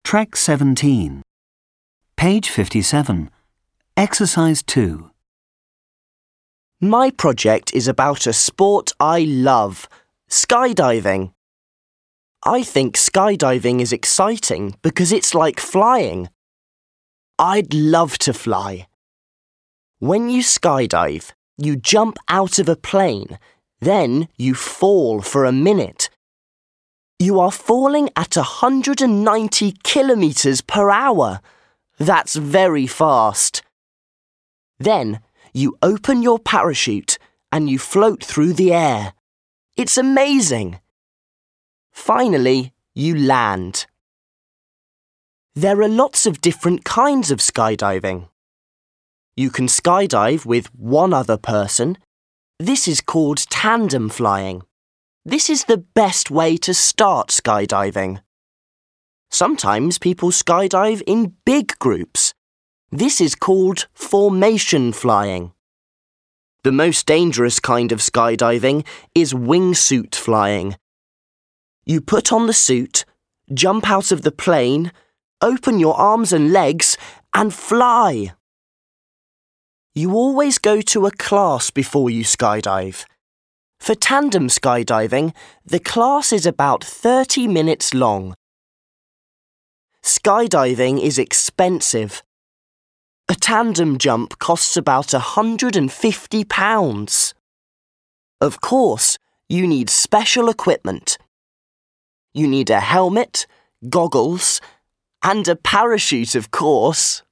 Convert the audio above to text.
Track 17. Page 57. Exercise 2. My project is about a sport I love, skydiving. I think skydiving is exciting because it's like flying. I'd love to fly. When you skydive, you jump out of a plane, then you fall for a minute. You are falling at 190 kilometers per hour. That's very fast. Then you open your parachute and you float through the air. It's amazing. Finally, you land. There are lots of different kinds of skydiving. You can skydive with one other person. This is called tandem flying. This is the best way to start skydiving. Sometimes people skydive in big groups. This is called formation flying. The most dangerous kind of skydiving is wingsuit flying. You put on the suit, jump out of the plane, open your arms and legs, and fly. You always go to a class before you skydive. For tandem skydiving, the class is about 30 minutes long. Skydiving is expensive. A tandem jump costs about £150. Of course, you need special equipment. You need a helmet, goggles, and a parachute, of course.